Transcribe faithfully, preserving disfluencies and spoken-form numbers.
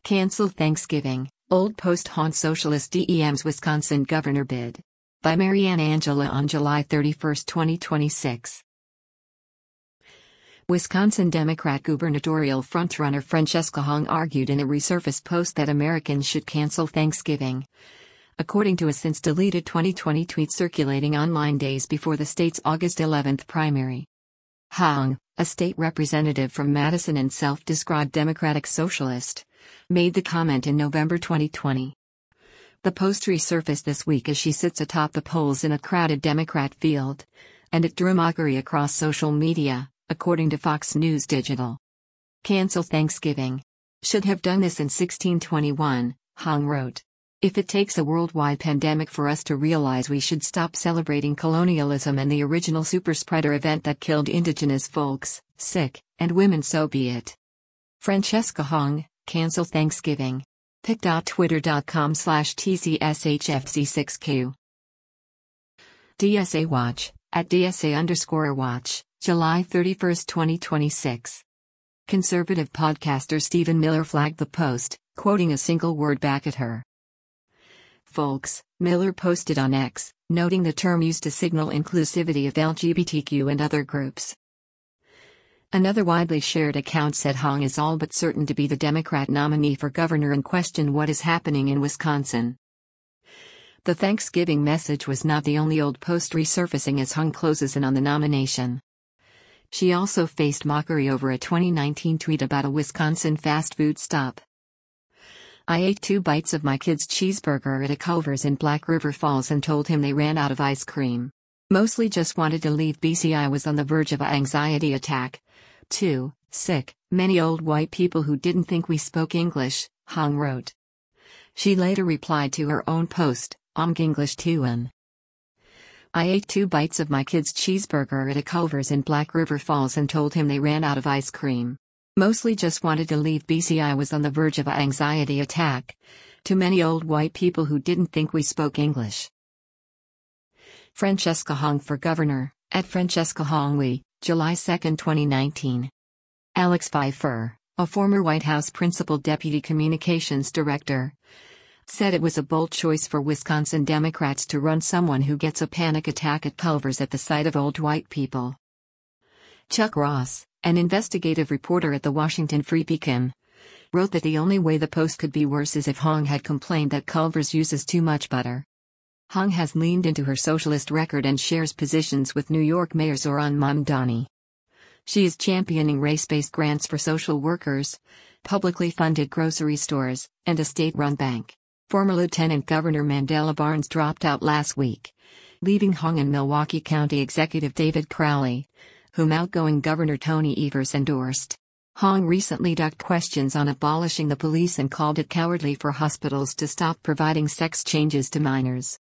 Cancel Thanksgiving, Old Post haunts socialist D E M's Wisconsin governor bid. By Marianne Angela on July thirty-first, twenty twenty-six. Wisconsin Democrat gubernatorial frontrunner Francesca Hong argued in a resurfaced post that Americans should cancel Thanksgiving, according to a since-deleted twenty twenty tweet circulating online days before the state's August eleventh primary. Hong, a state representative from Madison and self-described Democratic Socialist, made the comment in November twenty twenty. The post resurfaced this week as she sits atop the polls in a crowded Democrat field, and it drew mockery across social media, according to Fox News Digital. Cancel Thanksgiving. Should have done this in sixteen twenty-one, Hong wrote. If it takes a worldwide pandemic for us to realize we should stop celebrating colonialism and the original superspreader event that killed indigenous folks, sick, and women, so be it. Francesca Hong, Cancel Thanksgiving. pic.twitter.com slash tcshfc6q. D S A Watch, at D S A underscore watch, July thirty-first, twenty twenty-six. Conservative podcaster Stephen Miller flagged the post, quoting a single word back at her. Folks, Miller posted on X, noting the term used to signal inclusivity of L G B T Q and other groups. Another widely shared account said Hong is all but certain to be the Democrat nominee for governor and questioned what is happening in Wisconsin. The Thanksgiving message was not the only old post resurfacing as Hong closes in on the nomination. She also faced mockery over a twenty nineteen tweet about a Wisconsin fast food stop. I ate two bites of my kid's cheeseburger at a Culver's in Black River Falls and told him they ran out of ice cream. Mostly just wanted to leave B C I was on the verge of an anxiety attack. Two, sick, many old white people who didn't think we spoke English, Hong wrote. She later replied to her own post, I'm English too and. I ate two bites of my kid's cheeseburger at a Culver's in Black River Falls and told him they ran out of ice cream. Mostly just wanted to leave B C I was on the verge of an anxiety attack. Too many old white people who didn't think we spoke English. Francesca Hong for governor, at Francesca Hong Lee, July second, twenty nineteen. Alex Pfeiffer, a former White House Principal Deputy Communications Director, said it was a bold choice for Wisconsin Democrats to run someone who gets a panic attack at Culver's at the sight of old white people. Chuck Ross, an investigative reporter at the Washington Free Beacon, wrote that the only way the post could be worse is if Hong had complained that Culver's uses too much butter. Hong has leaned into her socialist record and shares positions with New York Mayor Zohran Mamdani. She is championing race-based grants for social workers, publicly funded grocery stores, and a state-run bank. Former Lieutenant Governor Mandela Barnes dropped out last week, leaving Hong and Milwaukee County Executive David Crowley, whom outgoing Governor Tony Evers endorsed. Hong recently ducked questions on abolishing the police and called it cowardly for hospitals to stop providing sex changes to minors.